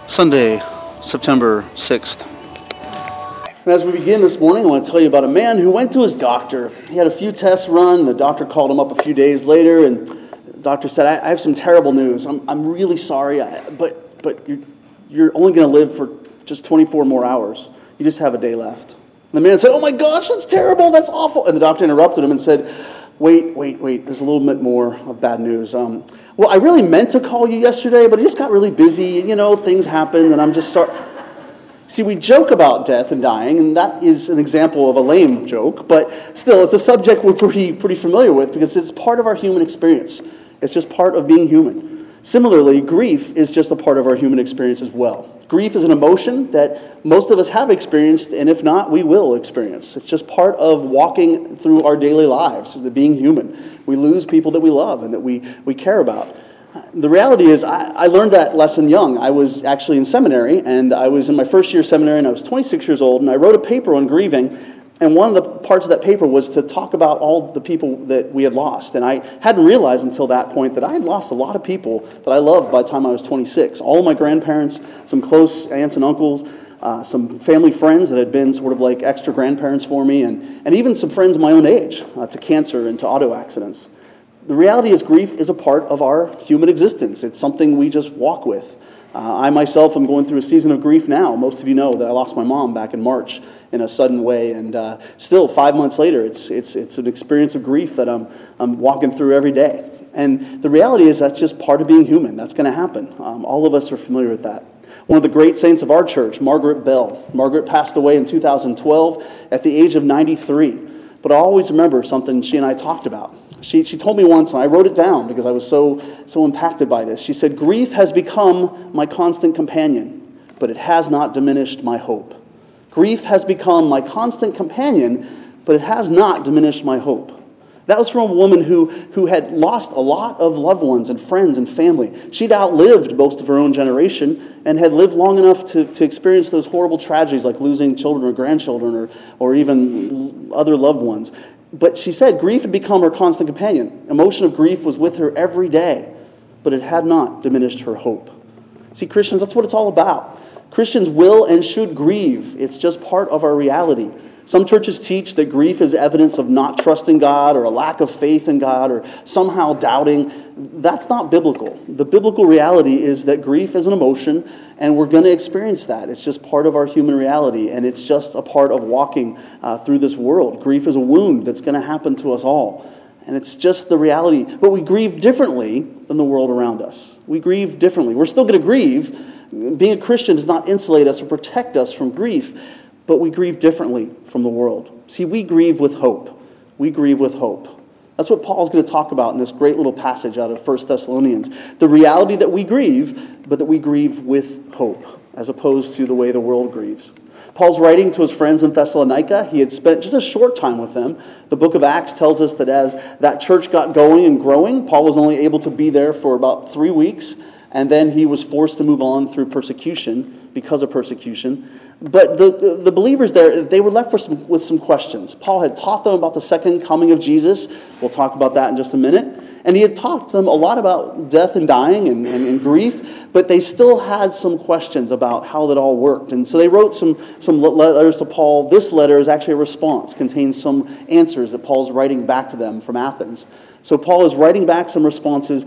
Sunday, September 6th. And as we begin this morning, I want to tell you about a man who went to his doctor. He had a few tests run. The doctor called him up a few days later, and the doctor said, I have some terrible news. I'm really sorry, but you're only going to live for just 24 more hours. You just have a day left. And the man said, oh my gosh, that's terrible, that's awful. And the doctor interrupted him and said, wait, there's a little bit more of bad news. Well, I really meant to call you yesterday, but I just got really busy, and things happened, and I'm just sorry. See, we joke about death and dying, and that is an example of a lame joke, but still, it's a subject we're pretty familiar with because it's part of our human experience. It's just part of being human. Similarly, grief is just a part of our human experience as well. Grief is an emotion that most of us have experienced, and if not, we will experience. It's just part of walking through our daily lives, being human. We lose people that we love and that we care about. The reality is, I learned that lesson young. I was actually in seminary, and I was in my first year of seminary, and I was 26 years old, and I wrote a paper on grieving, and one of the parts of that paper was to talk about all the people that we had lost. And I hadn't realized until that point that I had lost a lot of people that I loved by the time I was 26. All of my grandparents, some close aunts and uncles, some family friends that had been sort of like extra grandparents for me, and even some friends my own age to cancer and to auto accidents. The reality is grief is a part of our human existence. It's something we just walk with. I myself am going through a season of grief now. Most of you know that I lost my mom back in March in a sudden way, and still 5 months later, it's an experience of grief that I'm walking through every day. And the reality is that's just part of being human. That's going to happen. All of us are familiar with that. One of the great saints of our church, Margaret Bell. Margaret passed away in 2012 at the age of 93. But I always remember something she and I talked about. She told me once, and I wrote it down because I was so impacted by this. She said, grief has become my constant companion, but it has not diminished my hope. Grief has become my constant companion, but it has not diminished my hope. That was from a woman who had lost a lot of loved ones and friends and family. She'd outlived most of her own generation and had lived long enough to experience those horrible tragedies like losing children or grandchildren or even other loved ones. But she said grief had become her constant companion. Emotion of grief was with her every day, but it had not diminished her hope. See, Christians, that's what it's all about. Christians will and should grieve. It's just part of our reality. Some churches teach that grief is evidence of not trusting God or a lack of faith in God or somehow doubting. That's not biblical. The biblical reality is that grief is an emotion, and we're going to experience that. It's just part of our human reality, and it's just a part of walking through this world. Grief is a wound that's going to happen to us all, and it's just the reality. But we grieve differently than the world around us. We grieve differently. We're still going to grieve. Being a Christian does not insulate us or protect us from grief, but we grieve differently from the world. See, we grieve with hope. We grieve with hope. That's what Paul's going to talk about in this great little passage out of 1 Thessalonians. The reality that we grieve, but that we grieve with hope, as opposed to the way the world grieves. Paul's writing to his friends in Thessalonica. He had spent just a short time with them. The book of Acts tells us that as that church got going and growing, Paul was only able to be there for about 3 weeks, and then he was forced to move on through persecution, because of persecution. But the believers there, they were left with some questions. Paul had taught them about the second coming of Jesus. We'll talk about that in just a minute. And he had talked to them a lot about death and dying and grief, but they still had some questions about how that all worked. And so they wrote some letters to Paul. This letter is actually a response, contains some answers that Paul's writing back to them from Athens. So Paul is writing back some responses.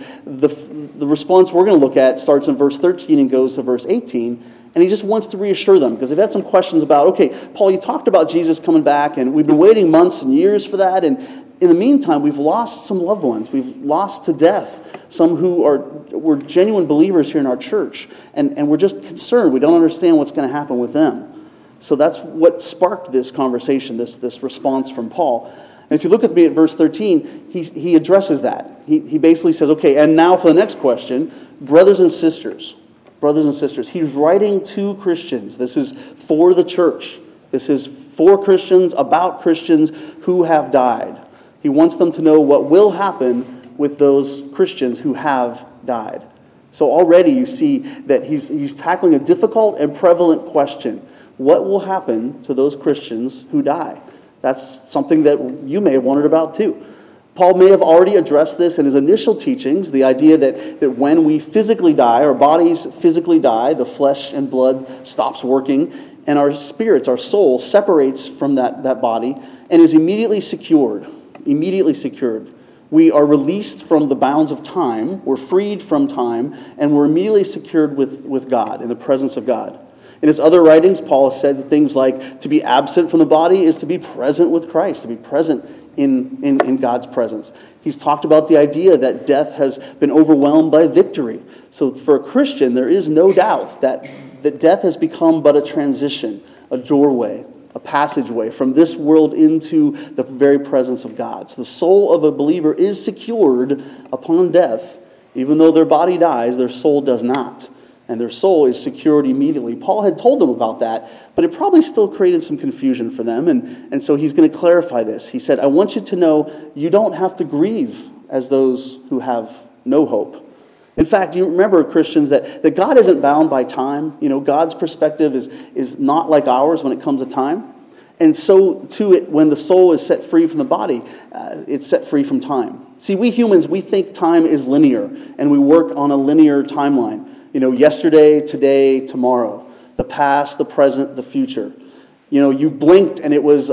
The response we're going to look at starts in verse 13 and goes to verse 18. And he just wants to reassure them because they've had some questions about, okay, Paul, you talked about Jesus coming back, and we've been waiting months and years for that. And in the meantime, we've lost some loved ones. We've lost to death some who were genuine believers here in our church. And we're just concerned. We don't understand what's going to happen with them. So that's what sparked this conversation, this response from Paul. And if you look at me at verse 13, he addresses that. He basically says, okay, and now for the next question, brothers and sisters, he's writing to Christians. This is for the church. This is for Christians, about Christians who have died. He wants them to know what will happen with those Christians who have died. So already you see that he's tackling a difficult and prevalent question. What will happen to those Christians who die? That's something that you may have wondered about too. Paul may have already addressed this in his initial teachings, the idea that when we physically die, our bodies physically die, the flesh and blood stops working, and our spirits, our soul, separates from that body and is immediately secured. Immediately secured. We are released from the bounds of time, we're freed from time, and we're immediately secured with God, in the presence of God. In his other writings, Paul has said things like, to be absent from the body is to be present with Christ, to be present in God's presence. He's talked about the idea that death has been overwhelmed by victory. So for a Christian, there is no doubt that death has become but a transition, a doorway, a passageway from this world into the very presence of God. So the soul of a believer is secured upon death. Even though their body dies, their soul does not. And their soul is secured immediately. Paul had told them about that, but it probably still created some confusion for them. And so he's going to clarify this. He said, I want you to know you don't have to grieve as those who have no hope. In fact, you remember, Christians, that God isn't bound by time. You know, God's perspective is not like ours when it comes to time. And so, too, when the soul is set free from the body, it's set free from time. See, we humans, we think time is linear, and we work on a linear timeline. You know, yesterday, today, tomorrow, the past, the present, the future. You know, you blinked and it was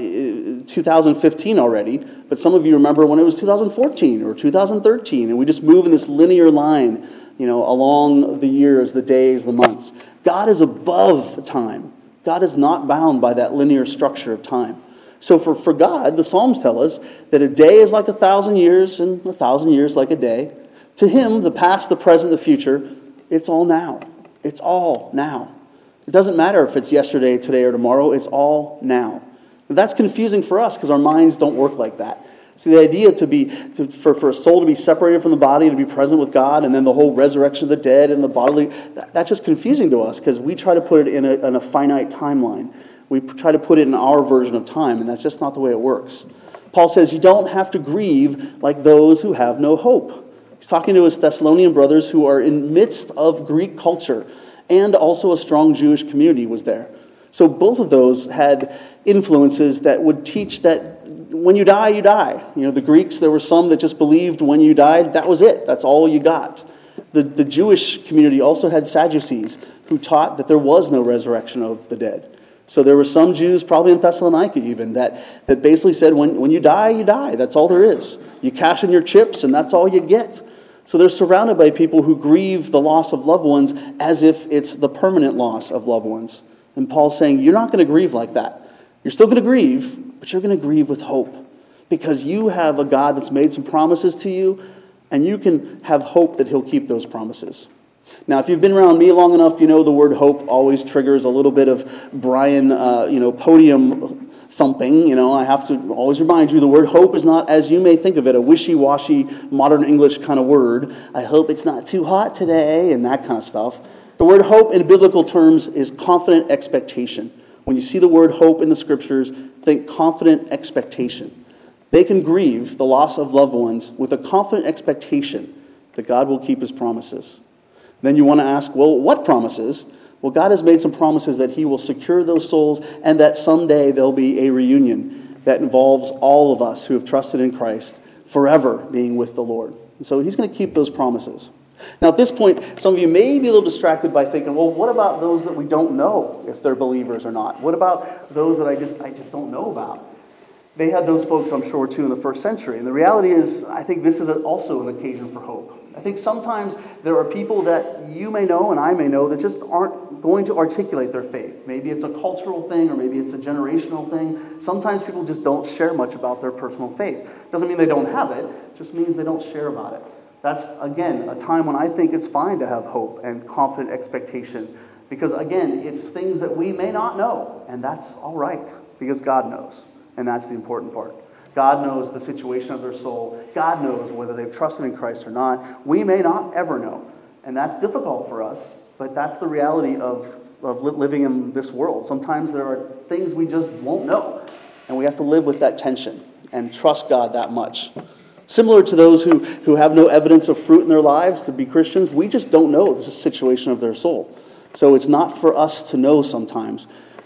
2015 already, but some of you remember when it was 2014 or 2013, and we just move in this linear line, you know, along the years, the days, the months. God is above time. God is not bound by that linear structure of time. So for God, the Psalms tell us that a day is like 1,000 years and 1,000 years like a day. To him, the past, the present, the future, it's all now. It's all now. It doesn't matter if it's yesterday, today, or tomorrow. It's all now. And that's confusing for us because our minds don't work like that. See, the idea for a soul to be separated from the body and to be present with God, and then the whole resurrection of the dead and the bodily, that's just confusing to us because we try to put it in a finite timeline. We try to put it in our version of time, and that's just not the way it works. Paul says you don't have to grieve like those who have no hope. He's talking to his Thessalonian brothers who are in midst of Greek culture, and also a strong Jewish community was there. So both of those had influences that would teach that when you die, you die. You know, the Greeks, there were some that just believed when you died, that was it. That's all you got. The Jewish community also had Sadducees who taught that there was no resurrection of the dead. So there were some Jews, probably in Thessalonica even, that basically said when you die, you die. That's all there is. You cash in your chips and that's all you get. So they're surrounded by people who grieve the loss of loved ones as if it's the permanent loss of loved ones. And Paul's saying, you're not going to grieve like that. You're still going to grieve, but you're going to grieve with hope. Because you have a God that's made some promises to you, and you can have hope that he'll keep those promises. Now, if you've been around me long enough, you know the word hope always triggers a little bit of Brian, podium thumping. You know, I have to always remind you, the word hope is not, as you may think of it, a wishy-washy modern English kind of word. I hope it's not too hot today, and that kind of stuff. The word hope in biblical terms is confident expectation. When you see the word hope in the scriptures, think confident expectation. They can grieve the loss of loved ones with a confident expectation that God will keep his promises. Then you want to ask, well, what promises? Well, God has made some promises that he will secure those souls and that someday there'll be a reunion that involves all of us who have trusted in Christ forever being with the Lord. And so he's going to keep those promises. Now, at this point, some of you may be a little distracted by thinking, well, what about those that we don't know if they're believers or not? What about those that I just don't know about? They had those folks, I'm sure, too, in the first century. And the reality is, I think this is also an occasion for hope. I think sometimes there are people that you may know and I may know that just aren't going to articulate their faith. Maybe it's a cultural thing or maybe it's a generational thing. Sometimes people just don't share much about their personal faith. Doesn't mean they don't have it, just means they don't share about it. That's, again, a time when I think it's fine to have hope and confident expectation. Because, again, it's things that we may not know. And that's all right, because God knows. And that's the important part. God knows the situation of their soul. God knows whether they've trusted in Christ or not. We may not ever know. And that's difficult for us, but that's the reality of living in this world. Sometimes there are things we just won't know. And we have to live with that tension and trust God that much. Similar to those who have no evidence of fruit in their lives to be Christians, we just don't know the situation of their soul. So it's not for us to know sometimes.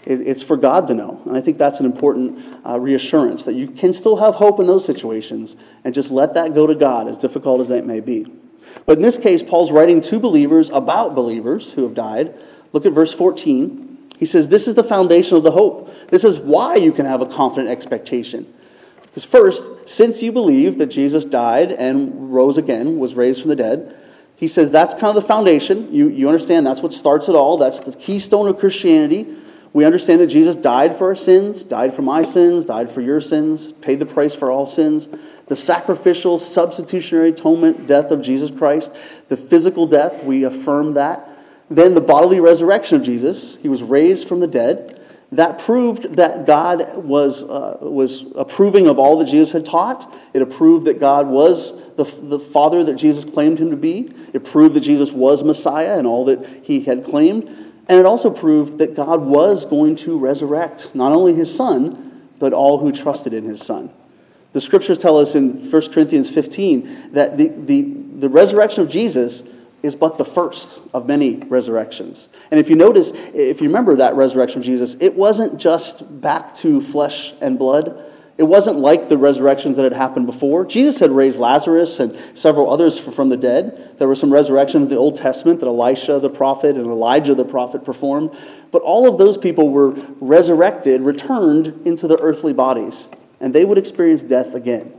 It's for God to know. And I think that's an important reassurance, that you can still have hope in those situations and just let that go to God, as difficult as that may be. But in this case, Paul's writing to believers about believers who have died. Look at verse 14. He says, this is the foundation of the hope. This is why you can have a confident expectation. Because first, since you believe that Jesus died and rose again, was raised from the dead, he says that's kind of the foundation. You understand that's what starts it all. That's the keystone of Christianity. We understand that Jesus died for our sins, died for my sins, died for your sins, paid the price for all sins. The sacrificial, substitutionary atonement death of Jesus Christ, the physical death, we affirm that. Then the bodily resurrection of Jesus, he was raised from the dead. That proved that God was approving of all that Jesus had taught. It approved that God was the Father that Jesus claimed him to be. It proved that Jesus was Messiah and all that he had claimed. And it also proved that God was going to resurrect not only his Son, but all who trusted in his Son. The scriptures tell us in 1 Corinthians 15 that the resurrection of Jesus is but the first of many resurrections. And if you notice, if you remember that resurrection of Jesus, it wasn't just back to flesh and blood. It wasn't like the resurrections that had happened before. Jesus had raised Lazarus and several others from the dead. There were some resurrections in the Old Testament that Elisha the prophet and Elijah the prophet performed. But all of those people were resurrected, returned into their earthly bodies, and they would experience death again.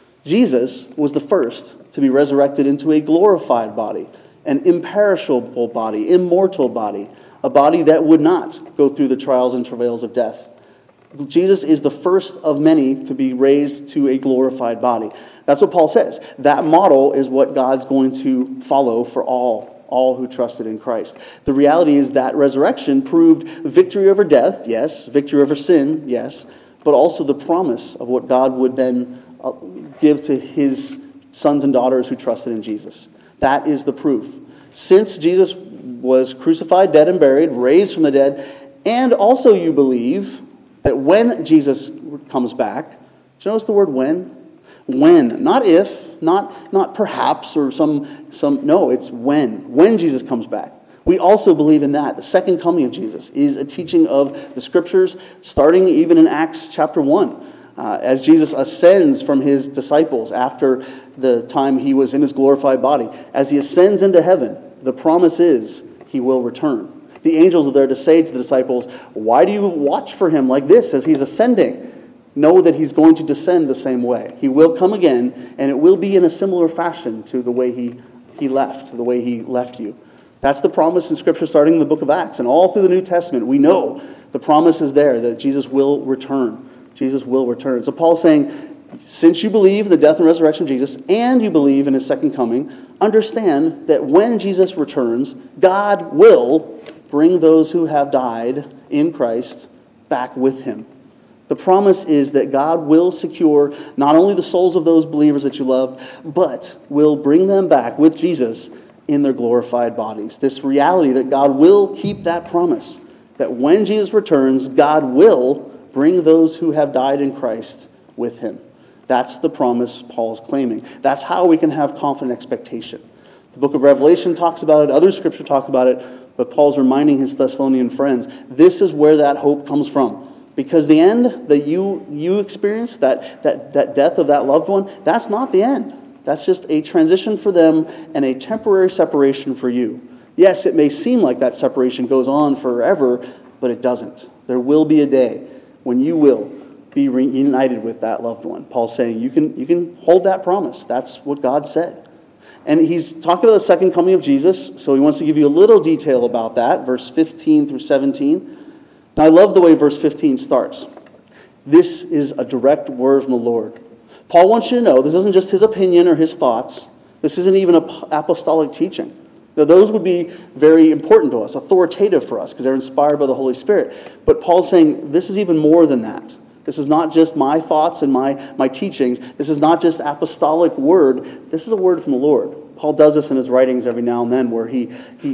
Jesus was the first to be resurrected into a glorified body, an imperishable body, immortal body, a body that would not go through the trials and travails of death. Jesus is the first of many to be raised to a glorified body. That's what Paul says. That model is what God's going to follow for all who trusted in Christ. The reality is that resurrection proved victory over death, yes, victory over sin, yes, but also the promise of what God would then give to his sons and daughters who trusted in Jesus. That is the proof. Since Jesus was crucified, dead, and buried, raised from the dead, and also you believe that when Jesus comes back, did you notice the word when? When, not if, not perhaps, or no, it's when Jesus comes back. We also believe in that. The second coming of Jesus is a teaching of the scriptures, starting even in Acts chapter 1. As Jesus ascends from his disciples after the time he was in his glorified body, as he ascends into heaven, the promise is he will return. The angels are there to say to the disciples, why do you watch for him like this as he's ascending? Know that he's going to descend the same way. He will come again, and it will be in a similar fashion to the way he left, the way he left you. That's the promise in Scripture starting in the book of Acts. And all through the New Testament, we know the promise is there that Jesus will return. Jesus will return. So Paul's saying, since you believe in the death and resurrection of Jesus, and you believe in his second coming, understand that when Jesus returns, God will bring those who have died in Christ back with him. The promise is that God will secure not only the souls of those believers that you love, but will bring them back with Jesus in their glorified bodies. This reality that God will keep that promise, that when Jesus returns, God will bring those who have died in Christ with him. That's the promise Paul's claiming. That's how we can have confident expectation. The book of Revelation talks about it, other scripture talk about it, but Paul's reminding his Thessalonian friends, this is where that hope comes from. Because the end that you experience, that death of that loved one, that's not the end. That's just a transition for them and a temporary separation for you. Yes, it may seem like that separation goes on forever, but it doesn't. There will be a day when you will be reunited with that loved one. Paul's saying you can hold that promise. That's what God said. And he's talking about the second coming of Jesus, so he wants to give you a little detail about that, verse 15 through 17. Now, I love the way verse 15 starts. This is a direct word from the Lord. Paul wants you to know this isn't just his opinion or his thoughts. This isn't even apostolic teaching. Now, those would be very important to us, authoritative for us, because they're inspired by the Holy Spirit. But Paul's saying this is even more than that. This is not just my thoughts and my teachings. This is not just apostolic word. This is a word from the Lord. Paul does this in his writings every now and then, where he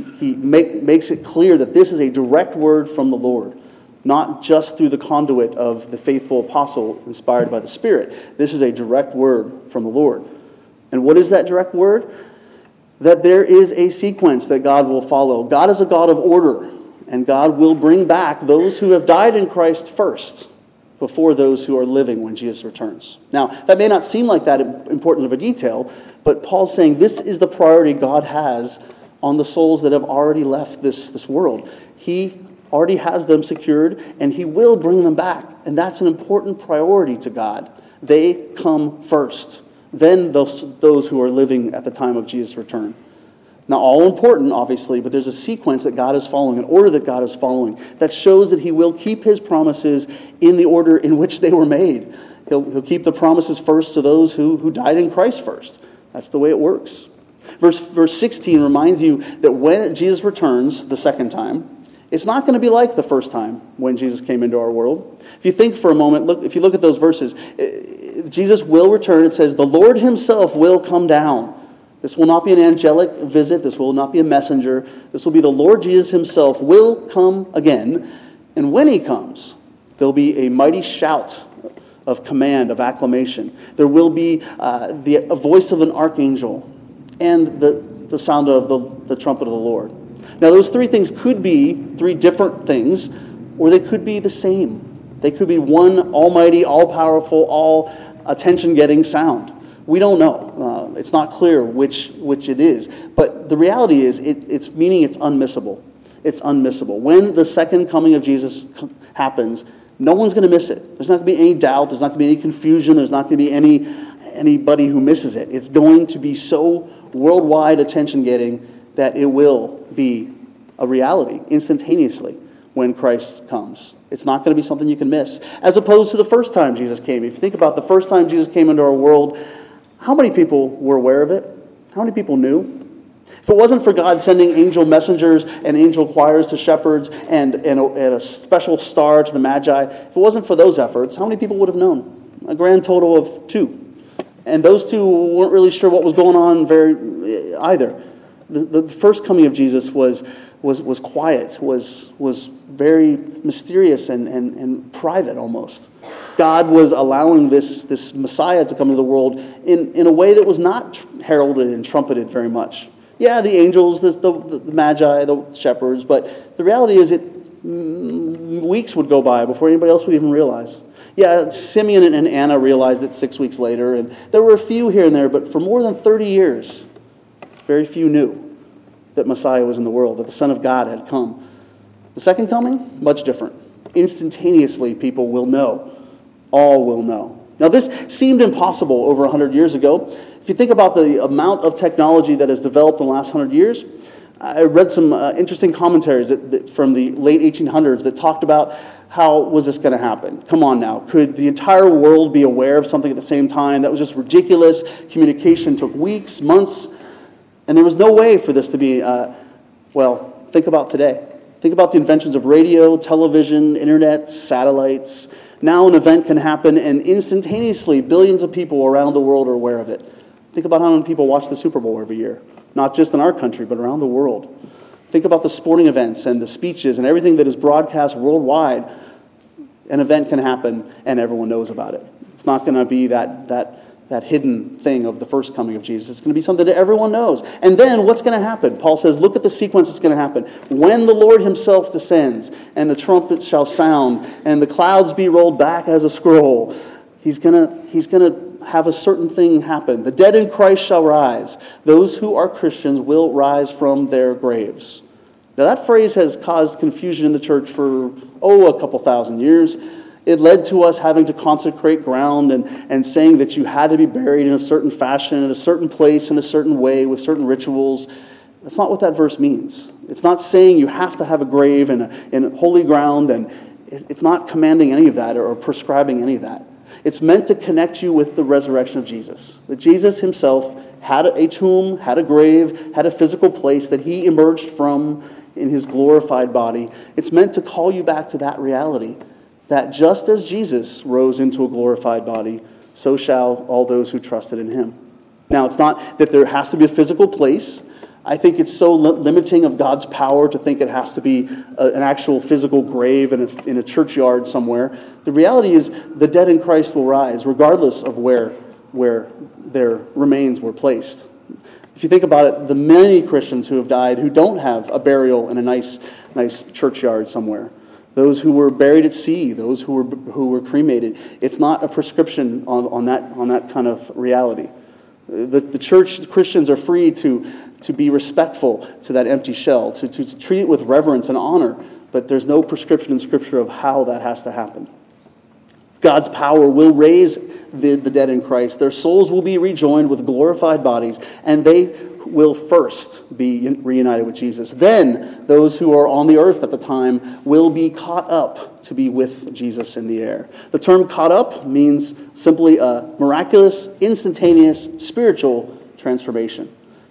makes it clear that this is a direct word from the Lord, not just through the conduit of the faithful apostle inspired by the Spirit. This is a direct word from the Lord. And what is that direct word? That there is a sequence that God will follow. God is a God of order. And God will bring back those who have died in Christ first, before those who are living when Jesus returns. Now, that may not seem like that important of a detail, but Paul's saying this is the priority God has on the souls that have already left this world. He already has them secured, and he will bring them back. And that's an important priority to God. They come first. Then those who are living at the time of Jesus' return. Now, all important, obviously, but there's a sequence that God is following, an order that God is following, that shows that he will keep his promises in the order in which they were made. He'll keep the promises first to those who died in Christ first. That's the way it works. Verse 16 reminds you that when Jesus returns the second time, it's not going to be like the first time when Jesus came into our world. If you think for a moment, if you look at those verses, Jesus will return. It says, the Lord himself will come down. This will not be an angelic visit. This will not be a messenger. This will be the Lord Jesus himself will come again. And when he comes, there'll be a mighty shout of command, of acclamation. There will be a voice of an archangel and the sound of the trumpet of the Lord. Now, those three things could be three different things, or they could be the same. They could be one almighty, all-powerful, all attention-getting sound. We don't know. It's not clear which it is. But the reality is, it's unmissable. It's unmissable. When the second coming of Jesus happens, no one's going to miss it. There's not going to be any doubt. There's not going to be any confusion. There's not going to be anybody who misses it. It's going to be so worldwide attention-getting that it will be a reality instantaneously when Christ comes. It's not going to be something you can miss. As opposed to the first time Jesus came. If you think about the first time Jesus came into our world, how many people were aware of it? How many people knew? If it wasn't for God sending angel messengers and angel choirs to shepherds and a special star to the Magi, if it wasn't for those efforts, how many people would have known? A grand total of 2. And those 2 weren't really sure what was going on either. The first coming of Jesus was quiet, was very mysterious and private almost. God was allowing this Messiah to come to the world in a way that was not heralded and trumpeted very much. Yeah, the angels, the Magi, the shepherds, but the reality is weeks would go by before anybody else would even realize. Yeah, Simeon and Anna realized it 6 weeks later, and there were a few here and there, but for more than 30 years, very few knew that Messiah was in the world, that the Son of God had come. The second coming, much different. Instantaneously, people will know. All will know. Now, this seemed impossible over 100 years ago. If you think about the amount of technology that has developed in the last 100 years, I read some interesting commentaries from the late 1800s that talked about how was this going to happen? Come on now. Could the entire world be aware of something at the same time? That was just ridiculous. Communication took weeks, months. And there was no way for this to be, think about today. Think about the inventions of radio, television, internet, satellites. Now an event can happen and instantaneously billions of people around the world are aware of it. Think about how many people watch the Super Bowl every year. Not just in our country, but around the world. Think about the sporting events and the speeches and everything that is broadcast worldwide. An event can happen and everyone knows about it. It's not going to be that hidden thing of the first coming of Jesus. It's going to be something that everyone knows. And then what's going to happen? Paul says, look at the sequence that's going to happen. When the Lord himself descends, and the trumpet shall sound, and the clouds be rolled back as a scroll, he's going to have a certain thing happen. The dead in Christ shall rise. Those who are Christians will rise from their graves. Now that phrase has caused confusion in the church for, a couple thousand years. It led to us having to consecrate ground and saying that you had to be buried in a certain fashion, in a certain place, in a certain way, with certain rituals. That's not what that verse means. It's not saying you have to have a grave in holy ground, and it's not commanding any of that or prescribing any of that. It's meant to connect you with the resurrection of Jesus. That Jesus himself had a tomb, had a grave, had a physical place that he emerged from in his glorified body. It's meant to call you back to that reality. That just as Jesus rose into a glorified body, so shall all those who trusted in him. Now, it's not that there has to be a physical place. I think it's so limiting of God's power to think it has to be an actual physical grave in a churchyard somewhere. The reality is the dead in Christ will rise, regardless of where their remains were placed. If you think about it, the many Christians who have died who don't have a burial in a nice churchyard somewhere, those who were buried at sea, those who were cremated, it's not a prescription on that kind of reality. The church, the Christians are free to be respectful to that empty shell, to treat it with reverence and honor, but there's no prescription in Scripture of how that has to happen. God's power will raise the dead in Christ. Their souls will be rejoined with glorified bodies, and they will first be reunited with Jesus. Then those who are on the earth at the time will be caught up to be with Jesus in the air. The term caught up means simply a miraculous, instantaneous, spiritual transformation.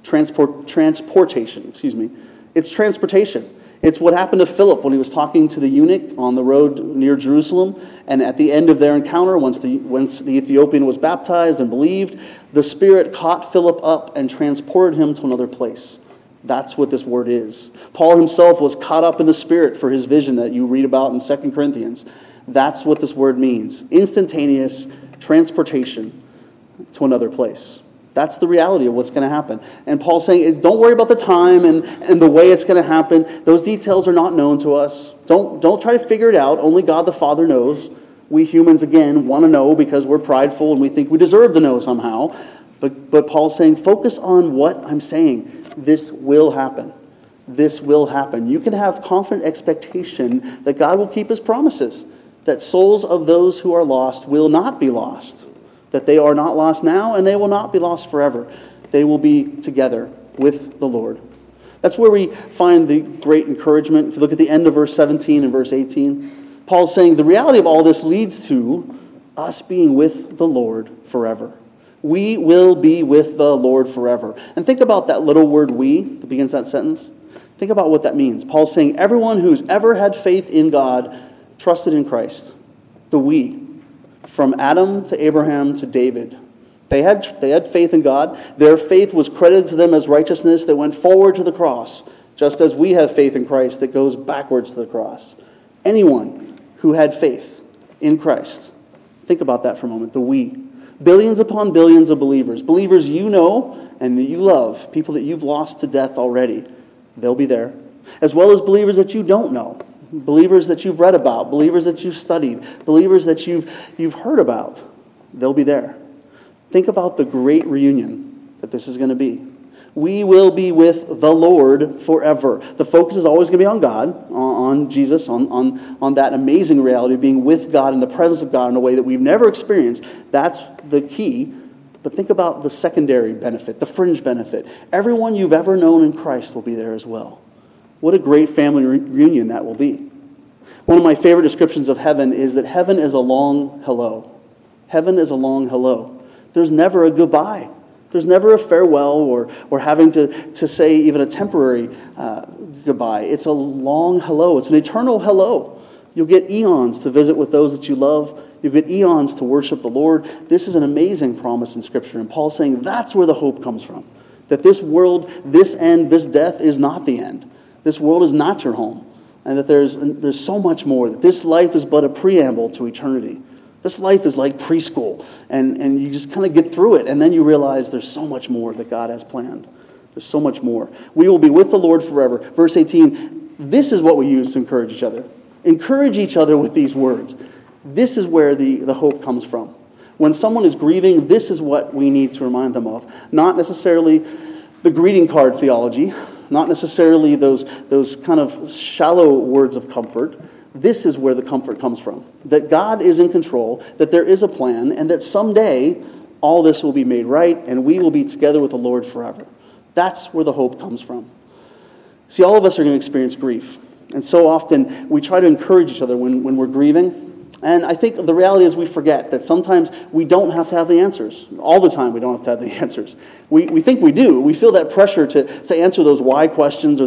Transportation. It's transportation. It's what happened to Philip when he was talking to the eunuch on the road near Jerusalem. And at the end of their encounter, once the Ethiopian was baptized and believed, the Spirit caught Philip up and transported him to another place. That's what this word is. Paul himself was caught up in the Spirit for his vision that you read about in 2 Corinthians. That's what this word means. Instantaneous transportation to another place. That's the reality of what's going to happen. And Paul's saying, don't worry about the time and the way it's going to happen. Those details are not known to us. Don't try to figure it out. Only God the Father knows. We humans, again, want to know because we're prideful and we think we deserve to know somehow. But Paul's saying, focus on what I'm saying. This will happen. This will happen. You can have confident expectation that God will keep his promises, that souls of those who are lost will not be lost. That they are not lost now, and they will not be lost forever. They will be together with the Lord. That's where we find the great encouragement. If you look at the end of verse 17 and verse 18, Paul's saying the reality of all this leads to us being with the Lord forever. We will be with the Lord forever. And think about that little word "we" that begins that sentence. Think about what that means. Paul's saying everyone who's ever had faith in God trusted in Christ. The "we." From Adam to Abraham to David. They had faith in God. Their faith was credited to them as righteousness that went forward to the cross, just as we have faith in Christ that goes backwards to the cross. Anyone who had faith in Christ. Think about that for a moment, the "we." Billions upon billions of believers. Believers you know and that you love. People that you've lost to death already. They'll be there. As well as believers that you don't know. Believers that you've read about, believers that you've studied, believers that you've heard about, they'll be there. Think about the great reunion that this is going to be. We will be with the Lord forever. The focus is always going to be on God, on Jesus, on that amazing reality of being with God in the presence of God in a way that we've never experienced. That's the key. But think about the secondary benefit, the fringe benefit. Everyone you've ever known in Christ will be there as well. What a great family reunion that will be. One of my favorite descriptions of heaven is that heaven is a long hello. Heaven is a long hello. There's never a goodbye. There's never a farewell or having to say even a temporary goodbye. It's a long hello. It's an eternal hello. You'll get eons to visit with those that you love. You'll get eons to worship the Lord. This is an amazing promise in Scripture. And Paul's saying that's where the hope comes from. That this world, this end, this death is not the end. This world is not your home, and that there's so much more, that this life is but a preamble to eternity. This life is like preschool, and you just kind of get through it, and then you realize there's so much more that God has planned. There's so much more. We will be with the Lord forever. Verse 18, this is what we use to encourage each other. Encourage each other with these words. This is where the hope comes from. When someone is grieving, this is what we need to remind them of. Not necessarily the greeting card theology, not necessarily those kind of shallow words of comfort. This is where the comfort comes from. That God is in control, that there is a plan, and that someday all this will be made right, and we will be together with the Lord forever. That's where the hope comes from. See, all of us are going to experience grief. And so often we try to encourage each other when we're grieving. And I think the reality is we forget that sometimes we don't have to have the answers. All the time we don't have to have the answers. We think we do. We feel that pressure to answer those why questions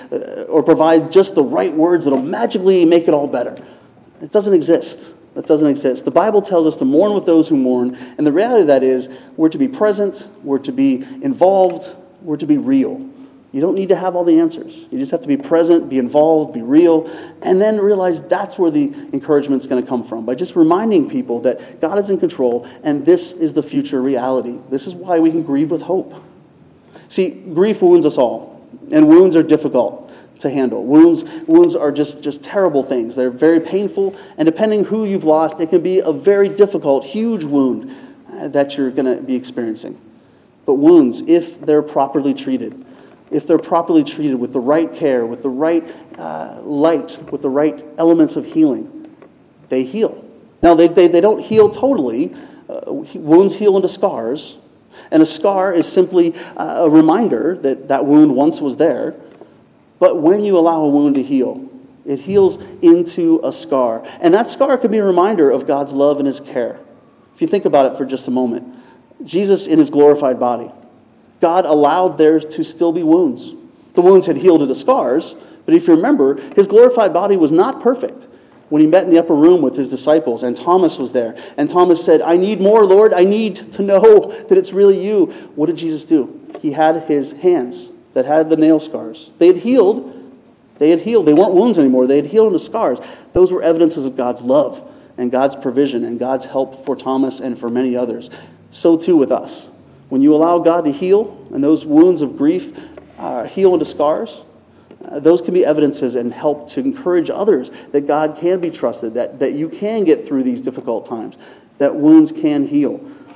or provide just the right words that will magically make it all better. It doesn't exist. That doesn't exist. The Bible tells us to mourn with those who mourn. And the reality of that is we're to be present, we're to be involved, we're to be real. You don't need to have all the answers. You just have to be present, be involved, be real, and then realize that's where the encouragement's going to come from, by just reminding people that God is in control and this is the future reality. This is why we can grieve with hope. See, grief wounds us all, and wounds are difficult to handle. Wounds are just terrible things. They're very painful, and depending who you've lost, it can be a very difficult, huge wound that you're going to be experiencing. But wounds, if they're properly treated, with the right care, with the right light, with the right elements of healing, they heal. Now, they don't heal totally. Wounds heal into scars, and a scar is simply a reminder that that wound once was there. But when you allow a wound to heal, it heals into a scar. And that scar can be a reminder of God's love and His care. If you think about it for just a moment, Jesus in His glorified body, God allowed there to still be wounds. The wounds had healed into scars, but if you remember, His glorified body was not perfect. When He met in the upper room with His disciples, and Thomas was there, and Thomas said, "I need more, Lord. I need to know that it's really you." What did Jesus do? He had His hands that had the nail scars. They had healed. They weren't wounds anymore. They had healed into scars. Those were evidences of God's love and God's provision and God's help for Thomas and for many others. So too with us. When you allow God to heal, and those wounds of grief heal into scars, those can be evidences and help to encourage others that God can be trusted, that you can get through these difficult times, that wounds can heal,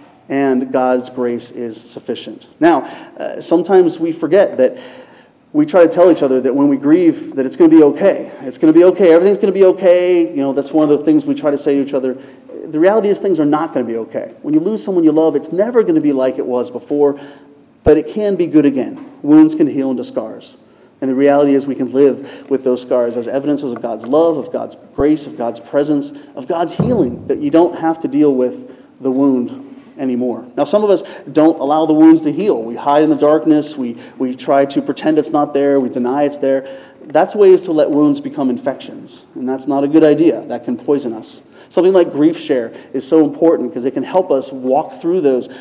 and God's grace is sufficient. Now, sometimes we forget that we try to tell each other that when we grieve that it's going to be okay. It's going to be okay. Everything's going to be okay. That's one of the things we try to say to each other. The reality is things are not going to be okay. When you lose someone you love, it's never going to be like it was before, but it can be good again. Wounds can heal into scars. And the reality is we can live with those scars as evidences of God's love, of God's grace, of God's presence, of God's healing, that you don't have to deal with the wound anymore. Now, some of us don't allow the wounds to heal. We hide in the darkness. We try to pretend it's not there. We deny it's there. That's ways to let wounds become infections, and that's not a good idea. That can poison us. Something like Grief Share is so important because it can help us walk through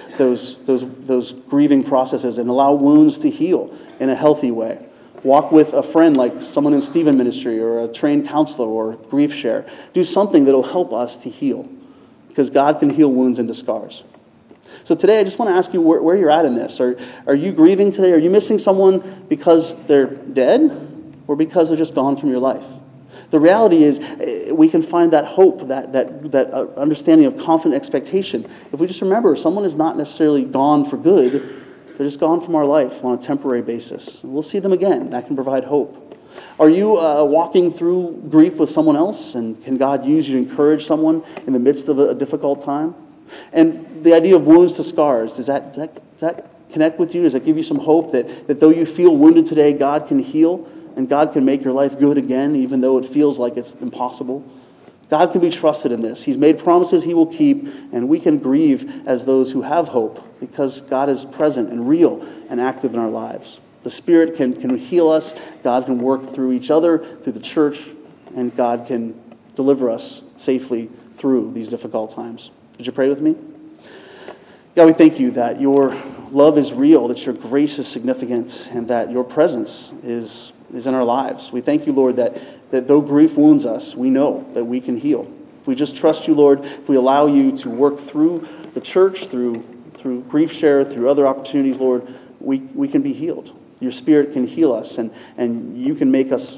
those grieving processes and allow wounds to heal in a healthy way. Walk with a friend like someone in Stephen Ministry or a trained counselor or Grief Share. Do something that will help us to heal because God can heal wounds into scars. So today I just want to ask you where you're at in this. Are you grieving today? Are you missing someone because they're dead or because they're just gone from your life? The reality is we can find that hope, that understanding of confident expectation. If we just remember someone is not necessarily gone for good, they're just gone from our life on a temporary basis. We'll see them again. That can provide hope. Are you walking through grief with someone else? And can God use you to encourage someone in the midst of a difficult time? And the idea of wounds to scars, does that connect with you? Does that give you some hope that though you feel wounded today, God can heal and God can make your life good again, even though it feels like it's impossible? God can be trusted in this. He's made promises He will keep, and we can grieve as those who have hope because God is present and real and active in our lives. The Spirit can heal us. God can work through each other, through the church, and God can deliver us safely through these difficult times. Would you pray with me? God, we thank you that your love is real, that your grace is significant, and that your presence is in our lives. We thank you, Lord, that though grief wounds us, we know that we can heal. If we just trust you, Lord, if we allow you to work through the church, through Grief Share, through other opportunities, Lord, we can be healed. Your Spirit can heal us, and you can make us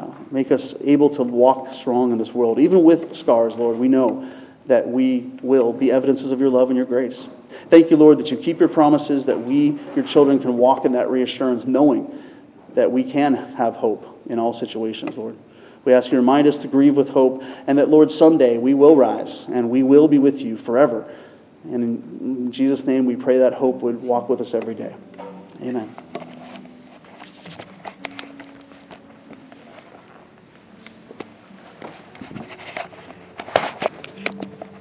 able to walk strong in this world. Even with scars, Lord, we know that we will be evidences of your love and your grace. Thank you, Lord, that you keep your promises, that we, your children, can walk in that reassurance, knowing that we can have hope in all situations, Lord. We ask you to remind us to grieve with hope, and that, Lord, someday we will rise, and we will be with you forever. And in Jesus' name, we pray that hope would walk with us every day. Amen.